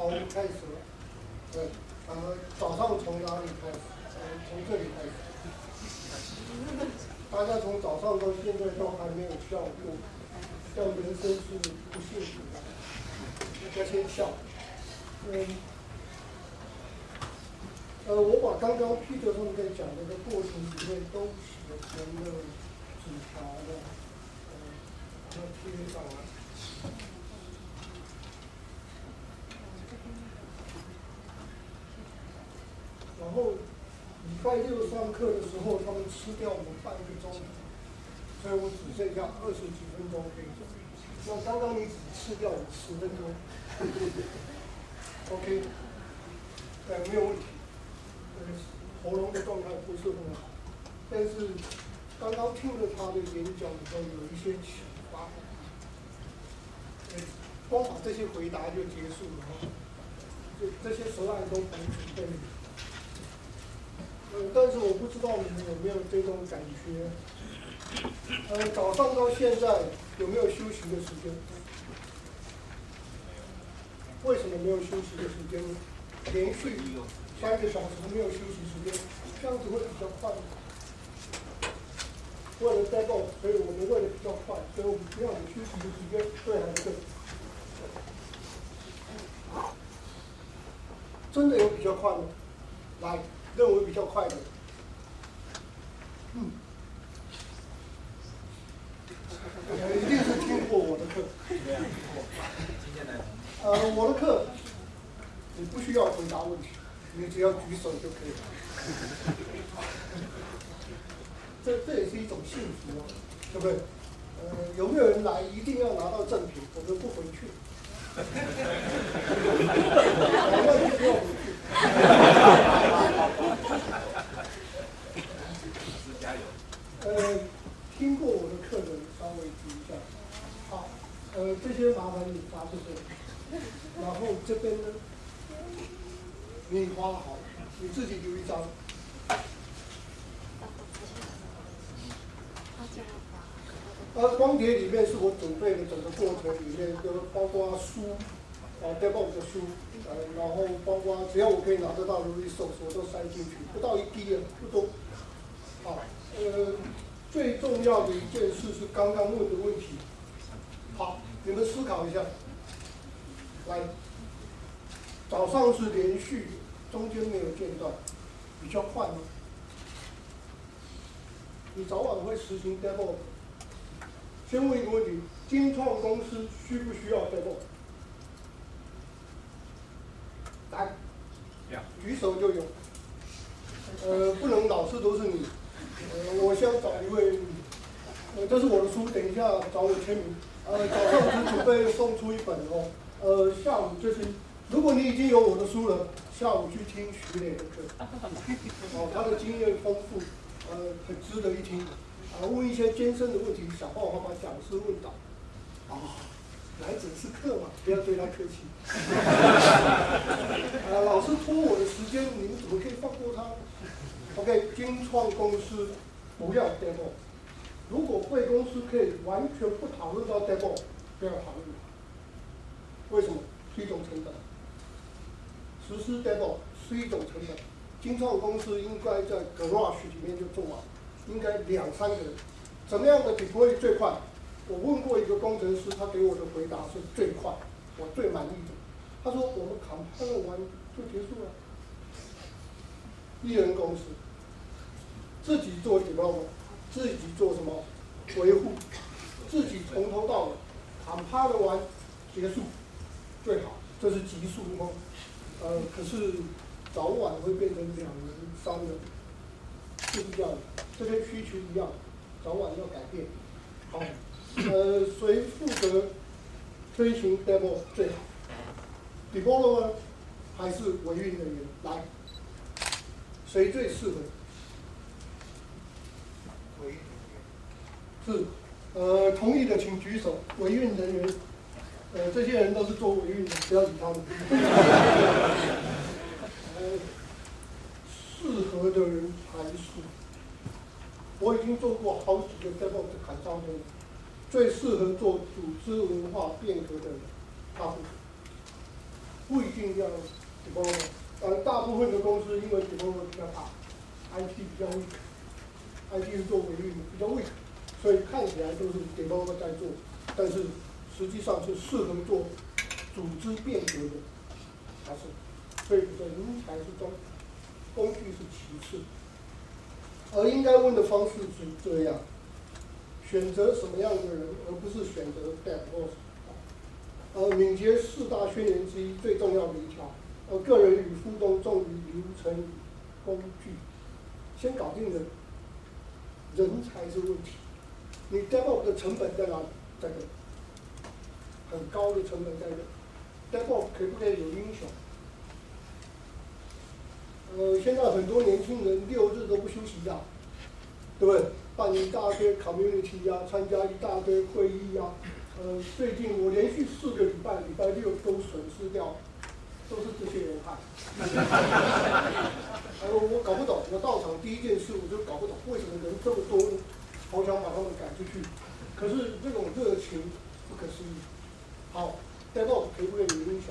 好，我们开始了。对，早上从哪里开始？从这里开始。大家从早上到现在都还没有笑过，笑人生是不幸福的，要先笑。我把刚刚 Peter 他们在讲的这个过程里面都写成了纸条的，把它贴上来。然后礼拜六上课的时候，他们吃掉我半个钟头，所以我只剩下20几分钟可以讲。那刚刚你只吃掉我10分钟，OK， 没有问题。喉咙的状态不是很好，但是刚刚听了他的演讲以后，有一些启发。光把这些回答就结束了哈，这些答案都很准备。但是我不知道你们有没有这种感觉？早上到现在有没有休息的时间？为什么没有休息的时间呢？连续3个小时没有休息时间，这样子会比较快。为了带动，所以我们为了比较快，所以我们不要有休息的时间，对还是对？真的有比较快吗？来，认为比较快的。一定是听过我的课。我的课，你不需要回答问题，你只要举手就可以了。这也是一种幸福啊，对不对？有没有人来一定要拿到赠品，我们不回去。那就不要回去。听过我的课的稍微举一下。好，这些麻烦你发这边，然后这边呢，你画好，你自己留一张。光碟里面是我准备的整个过程里面，就包括书，DevOps 的书，然后包括只要我可以拿得到的 resource 我都塞进去，不到1 G 不多。好，最重要的一件事是刚刚问的问题。好，你们思考一下。来，早上是连续，中间没有间断，比较快吗？你早晚会实行 DevOps？ 先问一个问题：精创公司需不需要 DevOps？ 来，举手就有。不能老是都是你。我想找一位，这是我的书，等一下找我签名。早上只准备送出1本哦。下午就是，如果你已经有我的书了，下午去听徐磊的课。他的经验丰富，很值得一听。问一些艰深的问题，想办法把讲师问倒。来者是客嘛，不要对他客气。老师拖我的时间，你们怎么可以放过他 ？OK， 精创公司不要 DevOps。如果贵公司可以完全不讨论到 DevOps， 不要讨论它。为什么？是一种成本。实施 DevOps 是一种成本。精创公司应该在 Garage 里面就做完，应该2、3个人。怎么样的 deploy 最快？我问过一个工程师，他给我的回答是最快，我最满意的。他说我们compile完就结束了。1人公司，自己做 development， 自己做什么维护，自己从头到尾compile完结束最好，这是极速哦。可是早晚会变成2人、3人，就是这样的。这跟需求一样，早晚要改变。好。谁负责推行 demo 最好 ？developer 还是维运人员？来，谁最适合？维运人员。是，同意的请举手。维运人员，这些人都是做维运的，不要理他们。适合的人才是。我已经做过好几个 demo 的砍招的。最适合做组织文化变革的人，他负责。 不一定要 development。大部分的公司因为 development 比较大 ，IT 比较 weak，IT 是做维运的比较 weak， 所以看起来都是 development 在做，但是实际上是适合做组织变革的，还是？所以人才是中，工具是其次。而应该问的方式是这样：选择什么样的人，而不是选择 DevOps。敏捷4大宣言之一最重要的一条，个人与互动重于流程与工具。先搞定人，人才是问题。你 DevOps 的成本在哪里？在这，很高的成本在这。DevOps 可不可以有英雄？现在很多年轻人6日都不休息的，对不对？办一大堆 community 啊，参加一大堆会议啊。最近我连续4个礼拜，礼拜6都损失掉，都是这些人害。我搞不懂，我到场第一件事我就搞不懂，为什么人这么多，好想把他们赶出去。可是这种热情不可思议。好 ，DevOps 可不可以有英雄？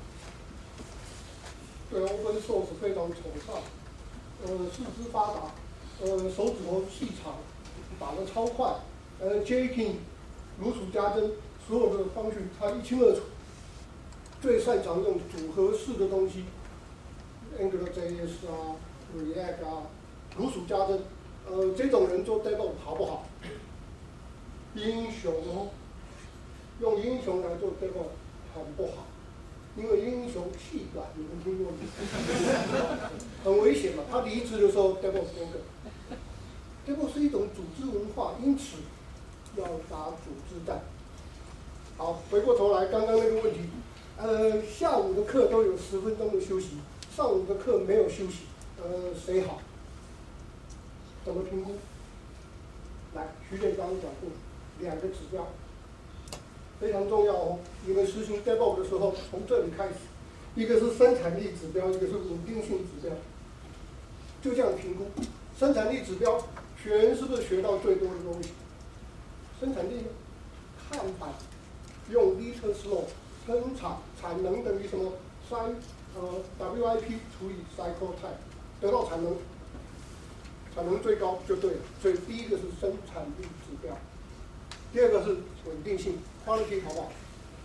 对 Open Source 非常崇尚，四肢发达，手指头细长，打得超快，Jenkins 如数家珍，所有的方式他一清二楚。最擅长用组合式的东西 ，AngularJS 啊 ，React 啊，如数家珍。这种人做 DevOps 好不好？英雄哦，用英雄来做 DevOps 很不好。因为英雄气短，你们听过吗？很危险嘛。他离职的时候 ，DevOps 那个 ，DevOps 是一种组织文化，因此要打组织战。好，回过头来，刚刚那个问题，下午的课都有10分钟的休息，上午的课没有休息，谁好？怎么评估？来，徐建刚讲过2个指标。非常重要哦！你们实行 DevOps 的时候，从这里开始，一个是生产力指标，一个是稳定性指标，就这样评估。生产力指标，学员是不是学到最多的东西？生产力呢？看板用 liter slow 生产能等于什么？WIP 除以 cycle time 得到产能，产能最高就对了。所以第一个是生产力指标，第二个是稳定性。quality 好不好？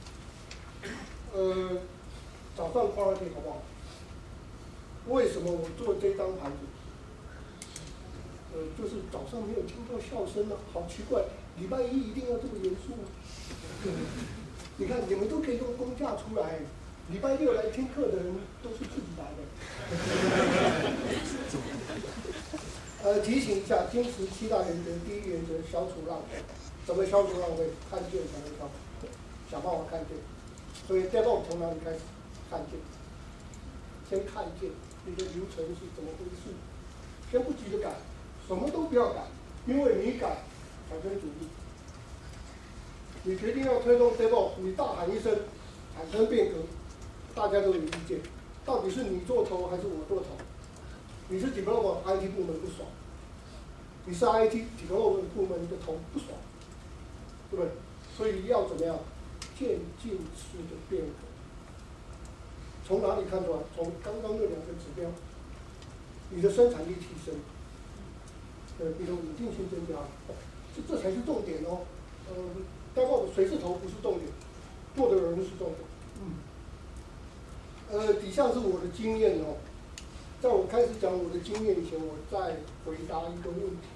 早上 quality 好不好？为什么我做这张牌子？就是早上没有听到笑声啊，好奇怪！礼拜一定要这么严肃吗？你看你们都可以用公假出来，礼拜6来听课的人都是自己来的。提醒一下，坚持7大原则，第一原则消除浪费。怎么消除浪费？看见才能消除，想办法看见。所以 DevOps 从哪里开始？看见，先看见你的流程是怎么回事，先不急着改，什么都不要改，因为你改产生阻力。你决定要推动 DevOps， 你大喊一声，产生变革，大家都有意见，到底是你做头还是我做头？你是 Development IT 部门不爽，你是 IT Development 部门的头不爽。对不对？所以要怎么样渐进式的变革？从哪里看出来？从刚刚那2个指标，你的生产力提升，你的稳定性增加，这才是重点哦。DevOps谁是头不是重点，做的人是重点。底下是我的经验哦。在我开始讲我的经验以前，我再回答一个问题。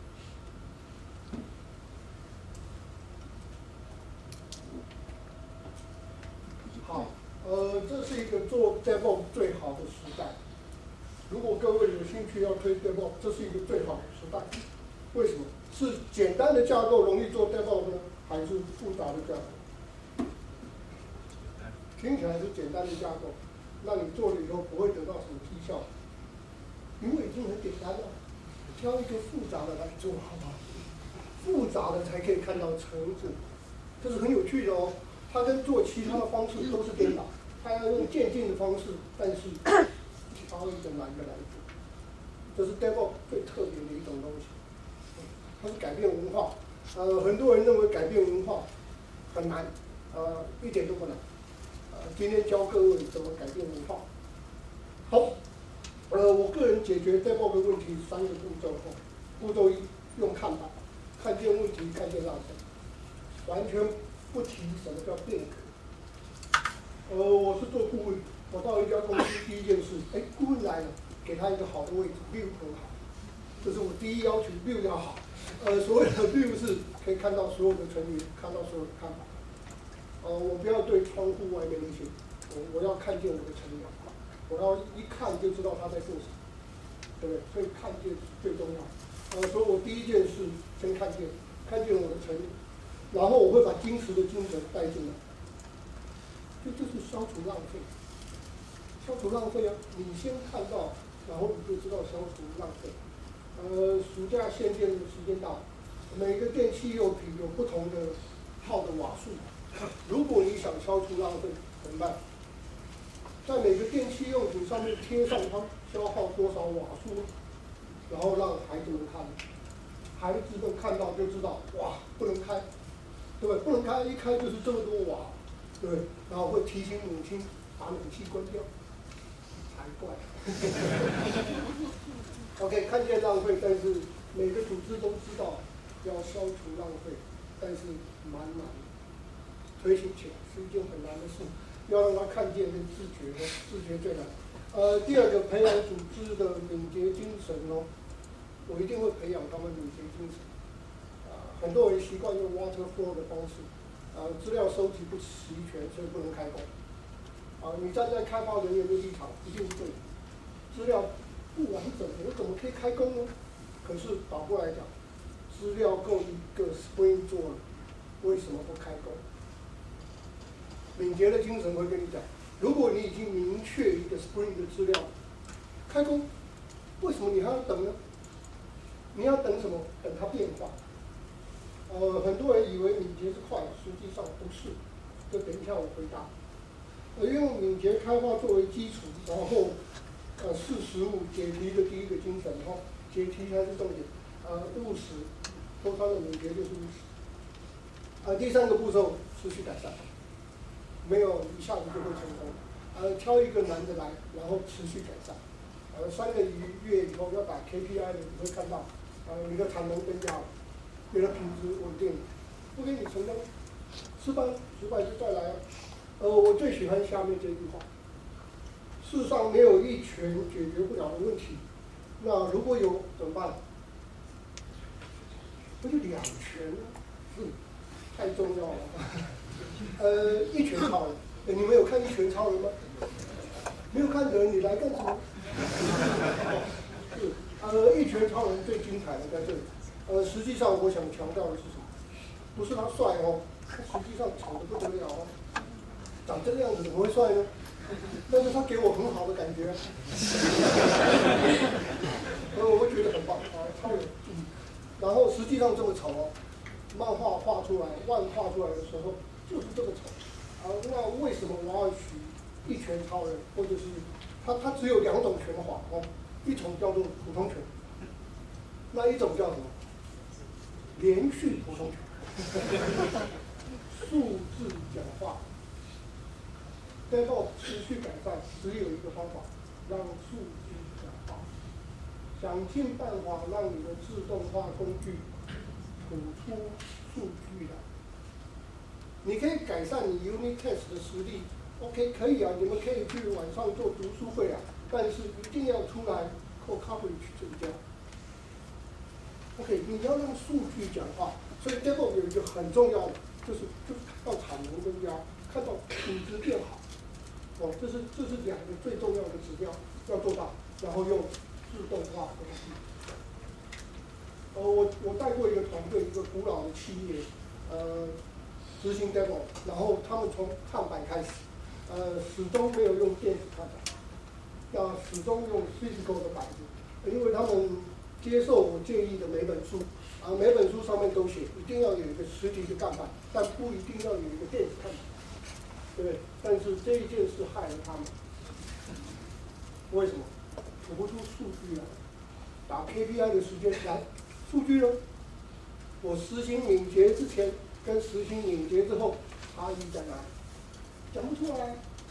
好，这是一个做 DevOps 最好的时代。如果各位有兴趣要推 DevOps， 这是一个最好的时代。为什么？是简单的架构容易做 DevOps 呢，还是复杂的架构？听起来是简单的架构，那你做了以后不会得到什么绩效，因为已经很简单了。挑一个复杂的来做，好不好？复杂的才可以看到成果，这是很有趣的哦。它跟做其他的方式都是颠倒，它要用渐进的方式，但是挑一个难的来做，这是 DevOps 最特别的一种东西。它是改变文化，很多人认为改变文化很难，一点都不难。 今天教各位怎么改变文化。好，我个人解决 debug 问题3个步骤。步骤1，用看板，看见问题，看见浪费，完全不提什么叫变革。我是做顾问，我到一家公司第一件事，顾问来了，给他一个好的位置 ，view 很好，这是我第一要求 ，view 要好。所谓的 view 是可以看到所有的成员，看到所有的看法。我不要对窗户外面那些，我要看见我的成员，我要一看就知道他在做什么，对不对？所以看见是最重要。所以我第一件事先看见我的成员，然后我会把金石的精神带进来，这就是消除浪费。消除浪费啊！你先看到，然后你就知道消除浪费。暑假限电的时间到，每个电器用品有不同的耗的瓦数。如果你想消除浪费，怎么办？在每个电器用品上面贴上它消耗多少瓦数，然后让孩子们看，孩子们看到就知道，哇，不能开，对不对？不能开，一开就是这么多瓦，对不对？然后会提醒母亲把冷气关掉，才怪。OK， 看见浪费，但是每个组织都知道要消除浪费，但是蛮难的，推行起来是一件很难的事，要让他看见跟自觉的，自觉最难。第二个，培养组织的敏捷精神哦，我一定会培养他们敏捷精神。很多人习惯用 waterfall 的方式，资料收集不齐全，所以不能开工。你站在开发人员的立场，一定是对的，资料不完整，我怎么可以开工呢？可是倒过来讲，资料够一个 sprint 做了，为什么不开工？敏捷的精神会跟你讲，如果你已经明确一个 sprint 的资料，开工，为什么你还要等呢？你要等什么？等它变化。很多人以为敏捷是快，实际上不是。这等一下我回答。用敏捷开发作为基础，然后415解题的第一个精神哈，解题才是重点。务实，说它的敏捷就是务实。第3个步骤，持续改善，没有一下子就会成功。挑一个难的来，然后持续改善。3个月以后要打 KPI 的，你会看到，你的产能增加了，你的品质稳定，不给你成功，失败就再来啊。我最喜欢下面这句话：世上没有一拳解决不了的问题，那如果有怎么办？不就2拳吗？太重要了。一拳超人，你们有看一拳超人吗？没有看的人，你来干什么？一拳超人最精彩的在这里。实际上我想强调的是什么？不是他帅哦，他实际上丑得不得了哦。长这个样子怎么会帅呢？但是他给我很好的感觉。我会觉得很棒超人。然后实际上这么丑哦，漫画画出来、漫画出来的时候就是这么丑。那为什么我要取一拳超人，或者是他只有2种拳法哦，一种叫做普通拳，那一种叫什么？连续普通拳。数字讲话 ，DevOps 持续改善只有一个方法，让数据讲话，想尽办法让你的自动化工具吐出数据来。你可以改善你 unit test 的实力 ，OK 可以啊，你们可以去晚上做读书会啊，但是一定要出来靠 coverage 增加。OK， 你要让数据讲话，所以 DevOps 有一个很重要的，就是看到产能增加，看到品质变好，这是2个最重要的指标要做到，然后用自动化工具。我带过一个团队，一个古老的企业，执行 demo， 然后他们从看板开始，始终没有用电子看板，要始终用 physical 的板子，因为他们接受我建议的每本书，每本书上面都写一定要有一个实体的看板，但不一定要有一个电子看板，对不对？但是这一件事害了他们，为什么？吐不出数据来，打 KPI 的时间来，数据呢？我实行敏捷之前跟实行敏捷之后差异在哪里？讲不出来。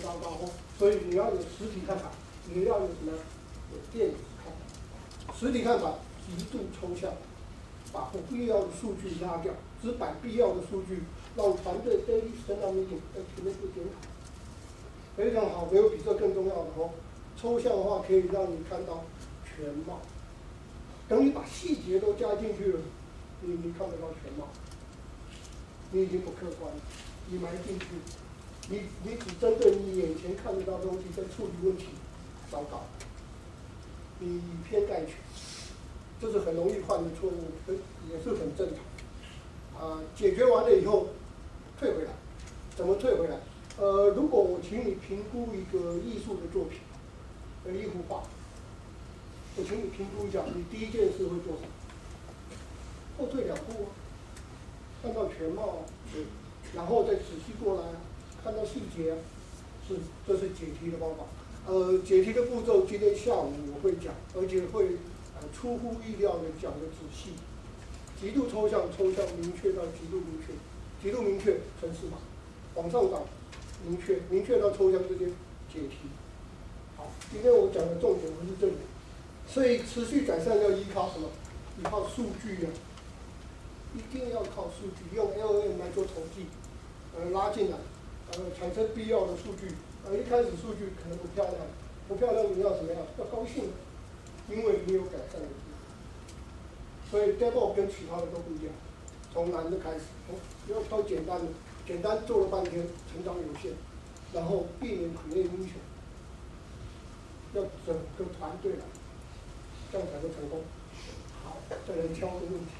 糟糕哦。所以你要有实体看板，也要有什么？有电子看板。实体看板极度抽象，把不必要的数据拉掉，只摆必要的数据，让团队 daily stand-up meeting 要全面做检讨。非常好，没有比这更重要的哦。抽象化可以让你看到全貌，等你把细节都加进去了，你看得到全貌。你已经不客观了，你埋进去，你只针对你眼前看得到的东西在处理问题，糟糕，你以偏概全，这是很容易犯的错误，也是很正常。解决完了以后，退回来，怎么退回来？如果我请你评估一个艺术的作品，一幅画，我请你评估一下，你第一件事会做什么？后退2步啊，看到全貌啊，然后再仔细过来啊，看到细节啊，这是解题的方法。解题的步骤今天下午我会讲，而且会出乎意料的讲的仔细，极度抽象，抽象明确到极度明确，极度明确程式码，往上涨，明确，明确到抽象之间解题。好，今天我讲的重点不是这里，所以持续改善要依靠什么？依靠数据啊，一定要靠数据，用 LLM 来做统计，拉进来，产生必要的数据。一开始数据可能不漂亮，不漂亮你要怎么样？要高兴，因为你有改善的机会。所以 DevOps 跟其他的都不一样，从难的开始，要挑简单的，简单做了半天，成长有限，然后避免苦练英雄，要整个团队来，这样才会成功。好，再来挑个问题。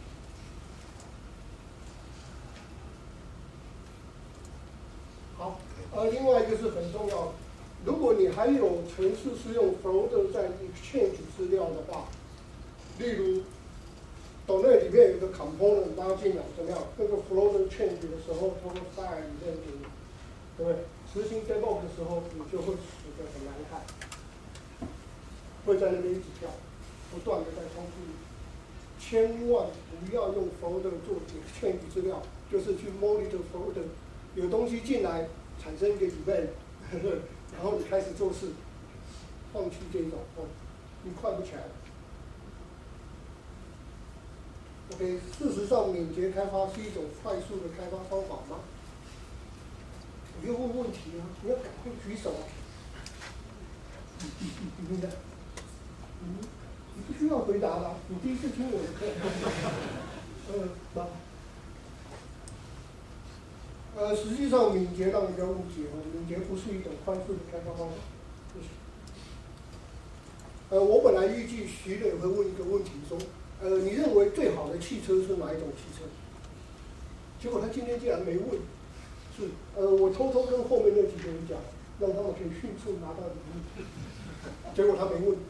好，另外一个是很重要的，如果你还有程式是用 Floater 在 Exchange 资料的话，例如 Domain 里面有个 component 拉进来，怎么样？那个 Floater change 的时候，它会 fire 里面给你，对不对？实行 DevOps 的时候，你就会死得很难看，会在那边一直跳，不断的在重复你。千万不要用 Floater 做 Exchange 资料，就是去 monitor Floater。有东西进来，产生一个 event， 然后你开始做事，放弃这种你快不起来了。OK， 事实上，敏捷开发是一种快速的开发方法吗？你要问问题啊，你要赶快举手啊！你不需要回答的，你第一次听我的课。实际上，敏捷让人家误解哦，敏捷不是一种快速的开发方法。不是。我本来预计徐磊会问一个问题，说，你认为最好的汽车是哪一种汽车？结果他今天竟然没问。是，我偷偷跟后面那几个人讲，让他们可以迅速拿到礼物。结果他没问。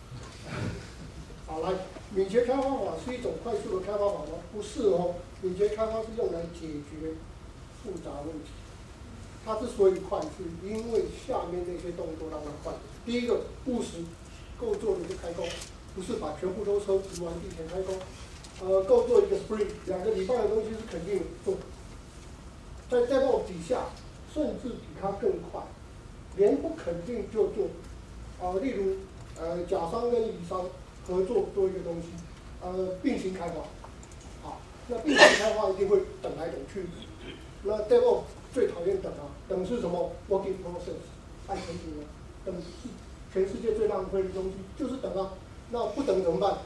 好，来，敏捷开发法是一种快速的开发法吗？不是哦，敏捷开发是用来解决复杂问题。它之所以快，是因为下面那些动作让它快。第一个，务实，够做的就开工，不是把全部都收集完毕前开工。够做一个 sprint， 2个礼拜的东西是肯定做。在 DevOps 底下，甚至比它更快，连不肯定就做。例如，甲商跟乙商合作做一个东西，并行开发。好，那并行开发一定会等来等去。那 DevOps 最讨厌等啊，等是什么 ？Working process， 爱前景啊，等是全世界最浪费的东西，就是等啊。那不等怎么办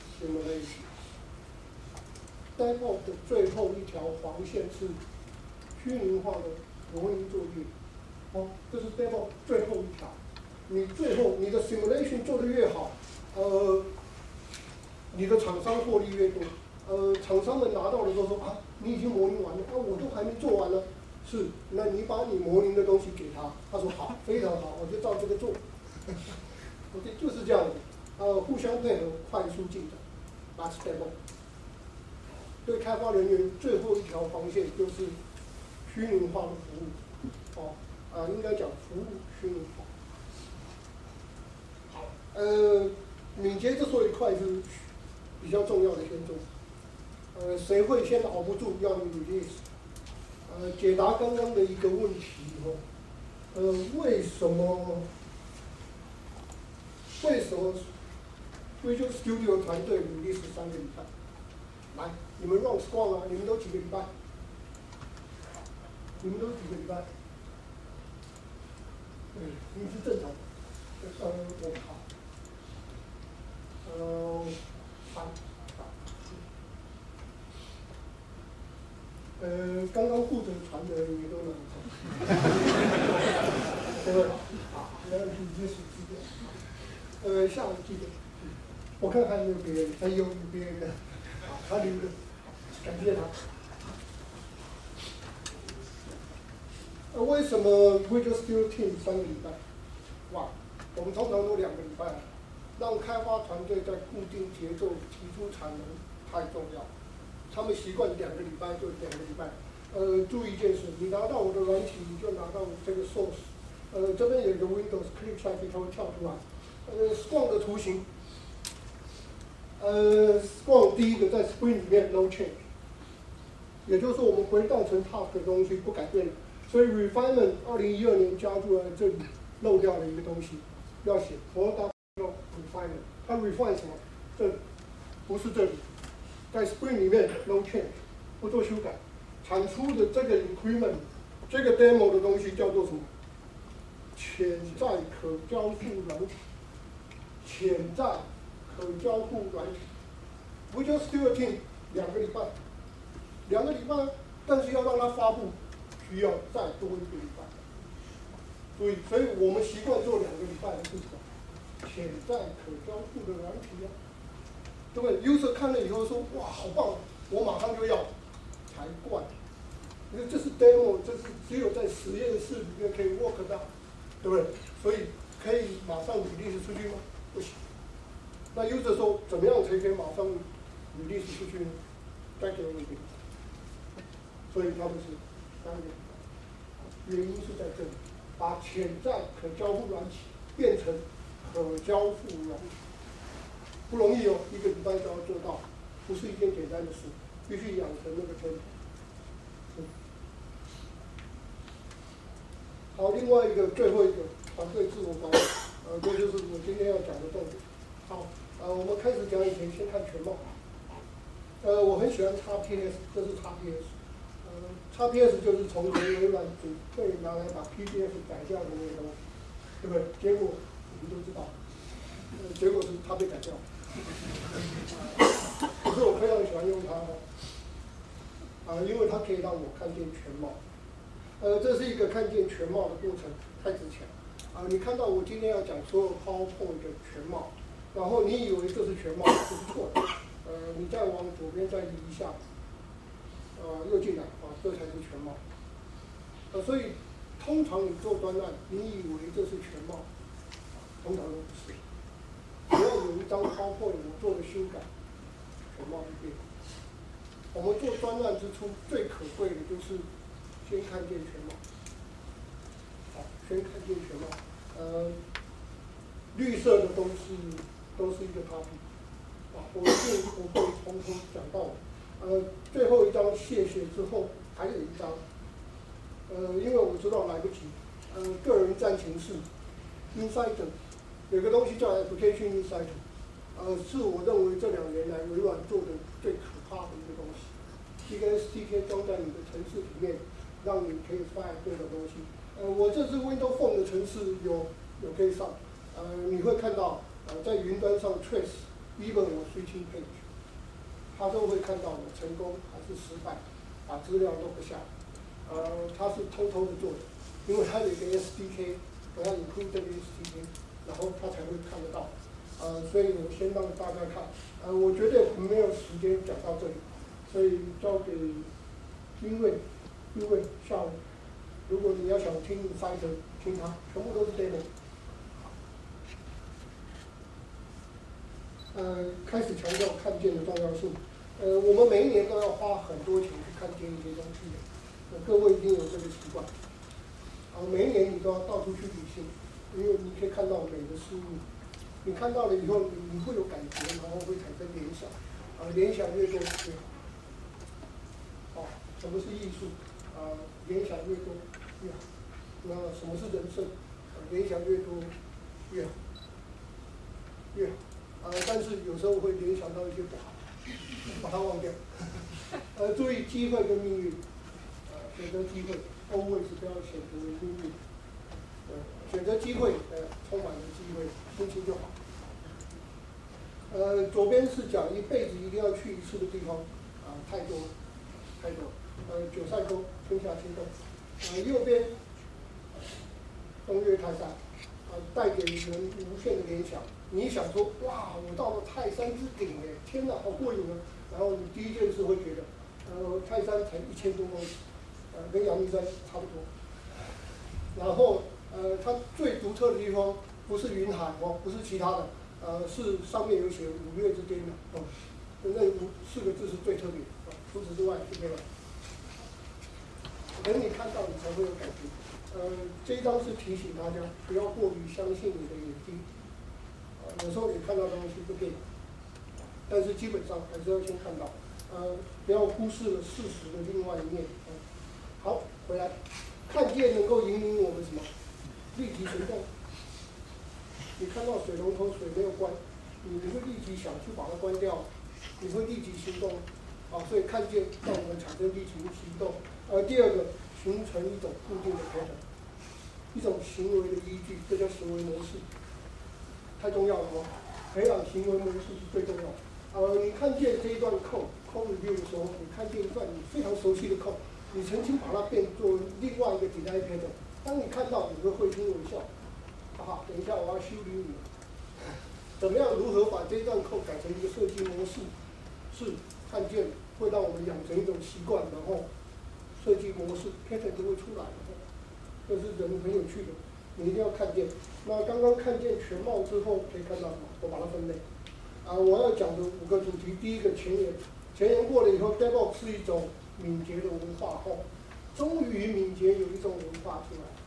？Simulation。DevOps 的最后一条黄线是虚拟化的模拟作业。这是 DevOps 最后一条。你最后你的 simulation 做得越好，你的厂商获利越多。厂商们拿到的时候说啊，你已经模拟完了，我都还没做完呢。是，那你把你模拟的东西给他，他说好，非常好，我就照这个做。OK， 就是这样子，互相配合，快速进展。That's DevOps。对开发人员最后一条防线就是虚拟化的服务。应该讲服务虚拟化。敏捷之所以快是比较重要的先做。谁会先熬不住要你 release？解答刚刚的一个问题为什么 Visual Studio 团队release 3个礼拜？来，你们 run Scrum 啊，你们都几个礼拜？你们都几个礼拜？你是正常的。我好。刚刚负责传的人也都能传，对不对？好，没问题，直接数字掉。下一个，我看还有没有别人，还有别人的，他留的，感谢他。为什么 Visual Studio Team 3个礼拜？哇，我们通常都2个礼拜，让开发团队在固定节奏提出产能太重要。他们习惯2个礼拜就2个礼拜。注意一件事，你拿到我的软体，你就拿到这个 source。这边有一个 Windows click 下去，它会跳出来。Scrum 的图形。Scrum 第一个在 Spring 里面 no change， 也就是说我们回到成 task 的东西不改变了。所以 refinement 2012年加入了这里漏掉了一个东西，要写 product refinement。它 refine 什么？这不是这里，在 Spring 里面 no change， 不做修改。产出的这个 increment， 这个 demo 的东西叫做什么？潜在可交付软体。潜在可交付软体。Visual Studio Team 2个礼拜，2个礼拜，但是要让它发布，需要再多1个礼拜。所以我们习惯做2个礼拜的是什么？潜在可交付的软体啊，对不对 ？User 看了以后说，哇，好棒，我马上就要，才怪。因为这是 demo， 这是只有在实验室里面可以 work 到，对不对？所以可以马上 release 出去吗？不行。那 user 说怎么样才可以马上 release 出去呢？再给我一个。所以他们是3个礼拜，原因是在这里，把潜在可交付软体变成可交付软体，不容易哦，1个礼拜就要做到，不是一件简单的事，必须养成那个tempo。好，另外一个最后一个团队自我管理，这就是我今天要讲的重点。好，我们开始讲以前，先看全貌。我很喜欢 XPS， 这是 XPS。XPS 就是从前微软准备拿来把 PDF 改掉的那个东西，对不对？结果我们都知道，结果是它被改掉。可是我非常喜欢用它，因为它可以让我看见全貌。这是一个看见全貌的过程，太值钱。你看到我今天要讲所有 PowerPoint 的全貌，然后你以为这是全貌，这是错的。你再往左边再移一下，又进来，这才是全貌。所以通常你做专案，你以为这是全貌，通常都不是。只要有一张 PowerPoint 我做了修改，全貌就变。我们做专案之初最可贵的就是先看见全貌。好，先看见全貌。绿色的都是一个 topic。我会从头讲到。最后一张谢谢之后，还有一张。因为我知道来不及。个人战情室 Insider 有个东西叫 Application Insider，是我认为这2年来微软做的最可怕的一个东西。一个 SDK 装在你的程式里面，让你可以发各种东西。我这次 Windows Phone 的程式有可以上，你会看到在云端上 trace，even 我 switching page， 它都会看到我成功还是失败，把资料都不下。它是偷偷的做的，因为它有一个 SDK， 我要 include 这个 SDK， 然后它才会看得到。所以我先让大家看。我绝对没有时间讲到这里，所以交给因为下午。如果你要想听 Insider， 听它，全部都是 demo。开始强调看见的重要性。我们每一年都要花很多钱去看见一些东西的，各位一定有这个习惯。每一年你都要到处去旅行，因为你可以看到美的事物。你看到了以后，你会有感觉，然后会产生联想。联想越多越好。什么是艺术？联想越多越好。 那什么是人生？联想越多越好，越好。但是有时候会联想到一些不好，把它忘掉。注意机会跟命运，选择机会 ，always 不要选择命运。选择机会，充满了机会，心情就好。左边是讲一辈子一定要去一次的地方，太多，太多。九寨沟、春夏秋冬。右边，东岳泰山，带给人无限的联想。你想说，哇，我到了泰山之顶哎，天哪，好过瘾啊！然后你第一件事会觉得，泰山才1000多公尺，跟阳明山差不多。然后，它最独特的地方不是云海哦，不是其他的，是上面有写5岳之巅的哦，那4个字是最特别的，除此之外就没有了。等你看到，你才会有感觉。这一章是提醒大家不要过于相信你的眼睛。有时候你看到东西不对，但是基本上还是要先看到，不要忽视了事实的另外一面。好，回来，看见能够引领我们什么？立即行动。你看到水龙头水没有关，你会立即想去把它关掉，你会立即行动。所以看见让我们产生立即行动。第二个，形成一种固定的 pattern， 一种行为的依据，这叫行为模式。太重要了哦，培养行为模式是最重要。你看见这一段code review 的时候，你看见一段你非常熟悉的code，你曾经把它变作另外一个 design pattern。当你看到，你会心微笑，哈哈，等一下我要修理你。怎么样？如何把这一段code改成一个设计模式？是看见会让我们养成一种习惯，然后设计模式 pattern 就会出来了。这是人很有趣的。你一定要看见。那刚刚看见全貌之后，可以看到什么？我把它分类。我要讲的5个主题，第一个前言，前言过了以后 ，DevOps 是一种敏捷的文化后，终于敏捷有一种文化出来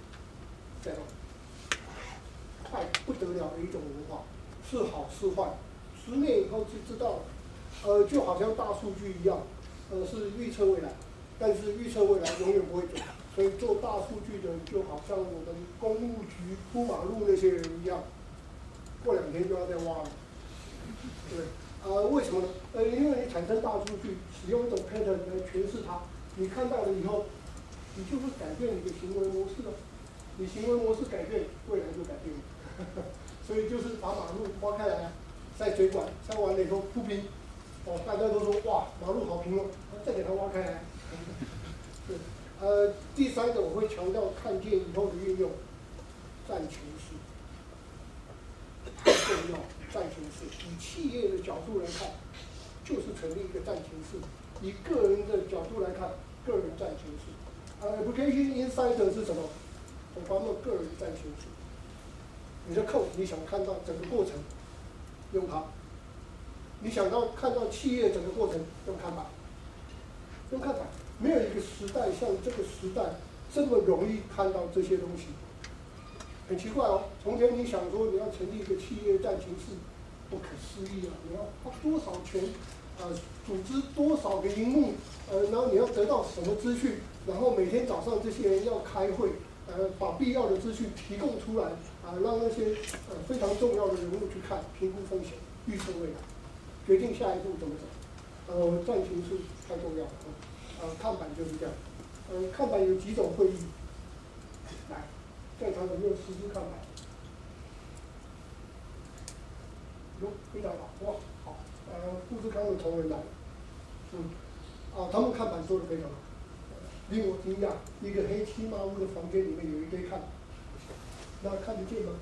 ，DevOps 快不得了的一种文化，是好是坏，10年以后就知道了。就好像大数据一样，是预测未来，但是预测未来永远不会准。所以做大数据的人就好像我们公务局铺马路那些人一样，过2天就要再挖了，对，为什么呢？因为你产生大数据，使用一种 pattern 来诠释它，你看到了以后，你就会改变你的行为模式了。你行为模式改变，未来就改变了。所以就是把马路挖开来，塞水管，塞完了以后铺平，大家都说哇，马路好平哦，再给它挖开来。对。第3个我会强调看见以后的运用，战情室，太重要，战情室。以企业的角度来看，就是成立一个战情室；以个人的角度来看，个人战情室。Application Insider 是什么？我把我个人战情室。你的code你想看到整个过程，用它；你想看到企业整个过程，用看板，用看板。没有一个时代像这个时代这么容易看到这些东西，很奇怪哦。从前你想说你要成立一个企业战情室，不可思议啊！你要花多少钱？组织多少个荧幕？然后你要得到什么资讯？然后每天早上这些人要开会，把必要的资讯提供出来，让那些非常重要的人物去看，评估风险，预测未来，决定下一步怎么走。战情室太重要了。看板就是这样。看板有几种会议？来，在场有没有实质看板？非常好，哇，好。富士康的同仁来，他们看板做的非常好，令我惊讶。一个黑漆麻乌的房间里面有一堆看板，那看得见吗？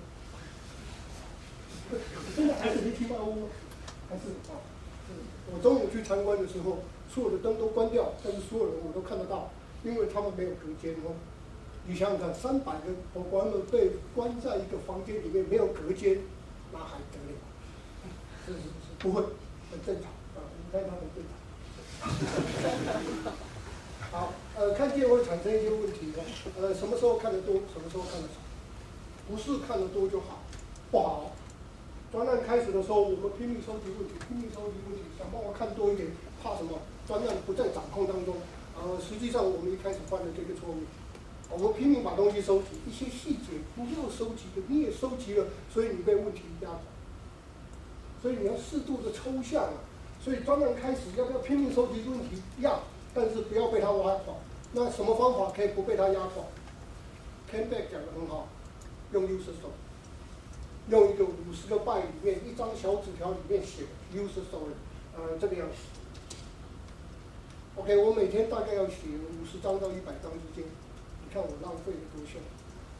真的还是黑漆麻乌吗？还是我中午去参观的时候，所有的灯都关掉，但是所有人我都看得到，因为他们没有隔间哦。你想想看，300个伙伴们被关在一个房间里面，没有隔间，那还得了？是不会，很正常应该它很正常。好，看见会产生一些问题哦。什么时候看得多，什么时候看得少？不是看得多就好，不好。专案开始的时候，我们拼命收集问题，想帮我看多一点，怕什么？专案不在掌控当中。实际上我们一开始犯了这个错误。 我们拼命把东西收集，一些细节不要收集的你也收集了，所以你被问题压倒。所以你要适度的抽象啊。所以专门开始要不要拼命收集问题？要，但是不要被它挖垮。那什么方法可以不被它压垮 ？Campbell 讲得很好，用 user story， 用一个50个 byte 里面一张小纸条里面写 user story， 这个样子。OK， 我每天大概要写50张到100张之间，你看我浪费了多少？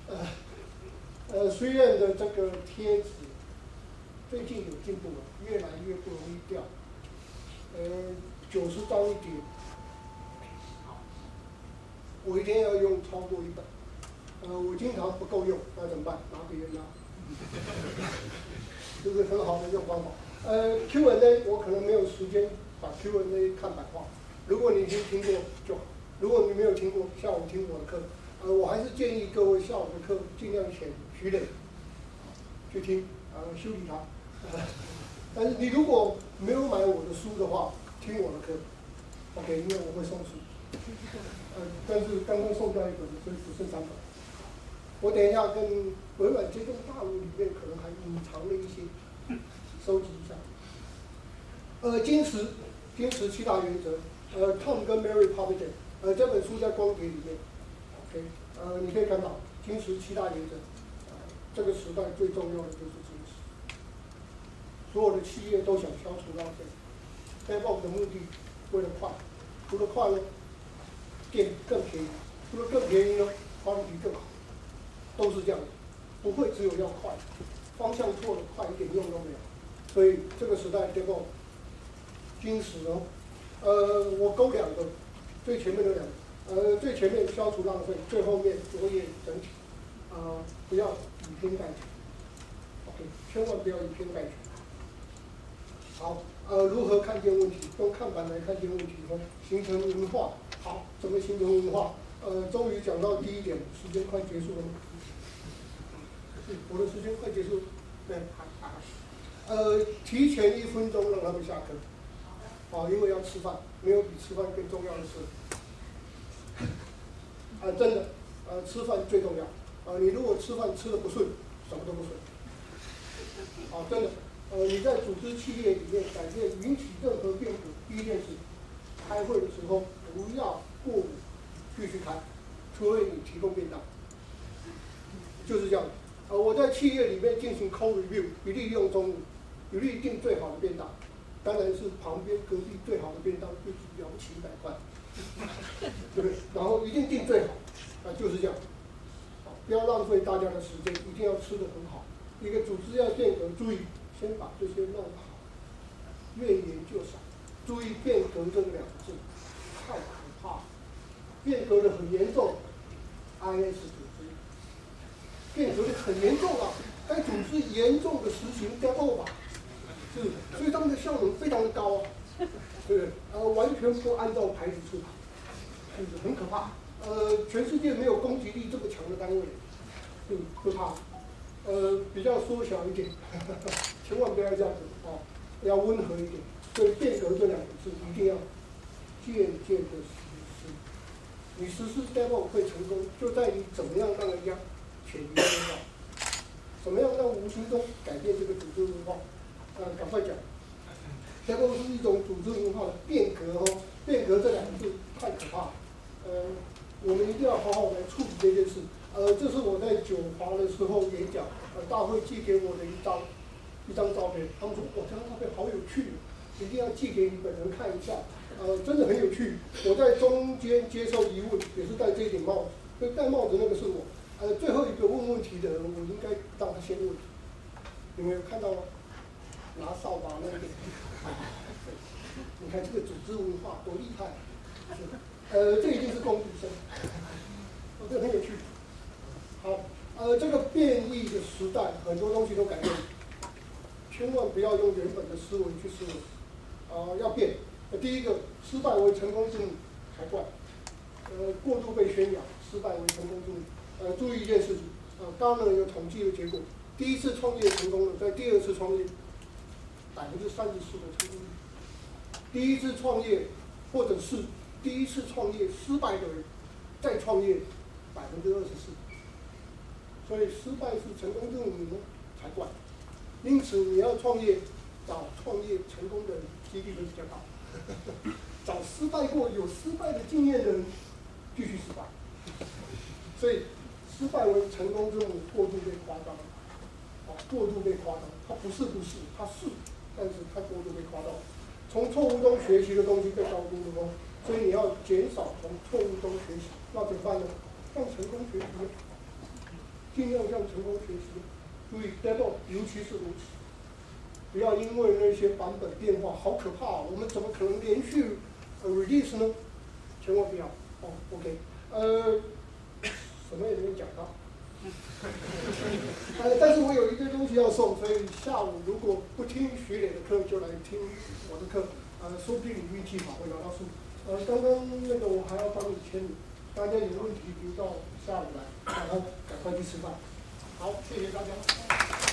虽然的这个贴纸最近有进步了，越来越不容易掉。90张一叠，我一天要用超过100。我经常不够用，那怎么办？拿别人拿，这是很好的用方法。Q&A 我可能没有时间把 Q&A 看白话。如果你已经听过就好，如果你没有听过，下午听我的课，我还是建议各位下午的课尽量选徐磊去听，修理它。但是你如果没有买我的书的话，听我的课 ，OK， 因为我会送书。但是刚刚送掉一本，所以只剩3本。我等一下跟微软接通大陆里面可能还隐藏了一些，收集一下。坚持7大原则。Tom 跟 Mary Poppins， 这本书在光碟里面 ，OK， 你可以看到坚持7大原则。这个时代最重要的就是坚持。所有的企业都想消除浪费 ，DevOps 的目的为了快，除了快呢，变更便宜，除了更便宜呢，quality更好，都是这样的，不会只有要快，方向错了，快一点用都没有。所以这个时代 DevOps 坚持哦。我勾2个，最前面的2个，最前面消除浪费，最后面作业整体，不要以偏概全 ，OK， 千万不要以偏概全。好，如何看见问题？用看板来看见问题呢？形成文化。好，怎么形成文化？终于讲到第一点，时间快结束了吗？我的时间快结束，对，提前1分钟让他们下课。因为要吃饭，没有比吃饭更重要的事。真的，吃饭最重要。你如果吃饭吃得不顺，什么都不顺。真的，你在组织企业里面改变、引起任何变革，第一件事，开会的时候不要过午继续开，除非你提供便当。就是这样。我在企业里面进行 code review， 一律用中午，一律订最好的便当。当然是旁边隔壁最好的便当，就了不起100块，对不对？然后一定订最好，就是这样。不要浪费大家的时间，一定要吃得很好。一个组织要变革，注意先把这些弄好，怨言就少。注意变革这2个字，太可怕了，变革的很严重 ，IS 组织变革的很严重啊，该组织严重的实行 DevOps 吧。是，所以他们的效能非常的高啊，对不对？完全不按照牌子出牌，是不是很可怕？全世界没有攻击力这么强的单位，就怕。比较缩小一点，千万不要这样子要温和一点。所以变革这2个字一定要渐渐的实施。你实施 DevOps 会成功，就在于怎么样让人家潜移默化，怎么样让无形中改变这个组织文化。赶快讲 ，DevOps 是一种组织文化的变革哦。变革这2个字太可怕了。我们一定要好好来处理这件事。这是我在9华的时候演讲，大会寄给我的一张照片，他们说哇，这张照片好有趣，一定要寄给你本人看一下。真的很有趣。我在中间接受疑问，也是戴这顶帽子，所以戴帽子那个是我。最后一个问问题的人，我应该让他先问。有没有看到吗？拿扫把那个，你看这个组织文化多厉害！这一定是工读生，这很有趣。好，这个变异的时代，很多东西都改变，千万不要用原本的思维去思维，要变。第一个，失败为成功之母才怪。过度被宣扬，失败为成功之母。注意一件事情，刚刚有统计的结果，第1次创业成功了，在第2次创业。34%的成功率。第1次创业，或者是第1次创业失败的人，再创业，34% 24%，所以失败是成功证明才怪。因此你要创业，找创业成功的人几率会比较高，找失败过有失败的经验的人继续失败。所以失败为成功之母过度被夸张，过度被夸张，它不是，它是，但是太过度被夸张。从错误中学习的东西被高估了哦，所以你要减少从错误中学习，那怎么办呢？向成功学习，尽量向成功学习。注意 ，demo 尤其是如此，不要因为那些版本变化好可怕，我们怎么可能连续release 呢？千万不要哦 ，OK， 什么也没有讲到。但是我有一堆东西要送，所以下午如果不听学姐的课，就来听我的课。说不定你运气好会拿到书。刚刚那个我还要帮你签名，大家有问题留到下午来，然后赶快去吃饭。好，谢谢大家。